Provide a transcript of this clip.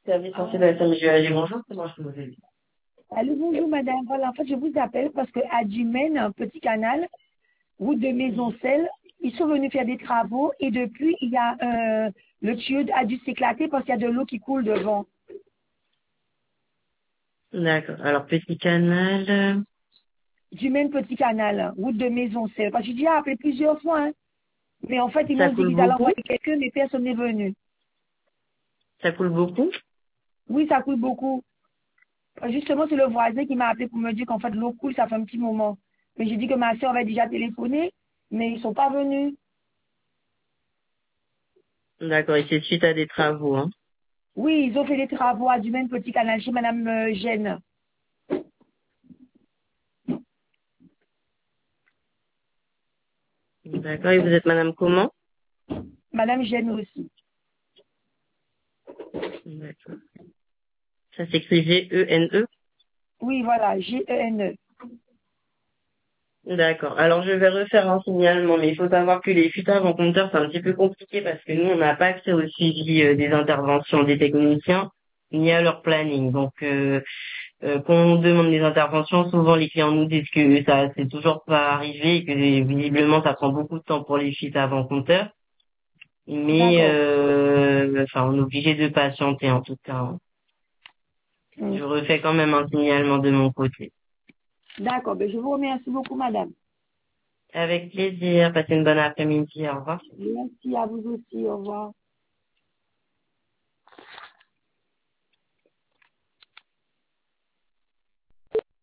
Service censé de la SMGAG, bonjour, comment je peux vous aider? Allô, bonjour madame. Voilà, en fait, je vous appelle parce que à Dumaine, un petit canal, route de Maisoncelles, ils sont venus faire des travaux et depuis, il y a le tuyau a dû s'éclater parce qu'il y a de l'eau qui coule devant. D'accord. Alors, petit canal, Dumaine, petit canal, route de Maisoncelles. Parce que j'ai déjà appelé plusieurs fois, hein. Mais en fait, ils ça m'ont dit coule qu'ils allaient beaucoup? envoyer quelqu'un, mais personne n'est venu. Ça coule beaucoup? Oui, ça coule beaucoup. Justement, c'est le voisin qui m'a appelé pour me dire qu'en fait, l'eau coule, ça fait un petit moment. Mais j'ai dit que ma soeur avait déjà téléphoné, mais ils sont pas venus. D'accord, et c'est suite à des travaux, hein. Oui, ils ont fait des travaux à Dumaine Petit Canal chez Madame Gênes. D'accord, et vous êtes madame comment? Madame Gênes aussi. D'accord. Ça s'écrit Gene. Oui, voilà, Gene. D'accord. Alors, je vais refaire un signalement, mais il faut savoir que les fuites avant compteur, c'est un petit peu compliqué parce que nous, on n'a pas accès au suivi des interventions des techniciens, ni à leur planning. Donc, quand on demande des interventions, souvent les clients nous disent que ça c'est toujours pas arrivé et que visiblement ça prend beaucoup de temps pour les fuites avant compteur. Mais D'accord. enfin, on est obligé de patienter en tout cas, hein. Mm. Je refais quand même un signalement de mon côté. D'accord. Ben, je vous remercie beaucoup, madame. Avec plaisir. Passez une bonne après-midi. Au revoir. Merci à vous aussi. Au revoir.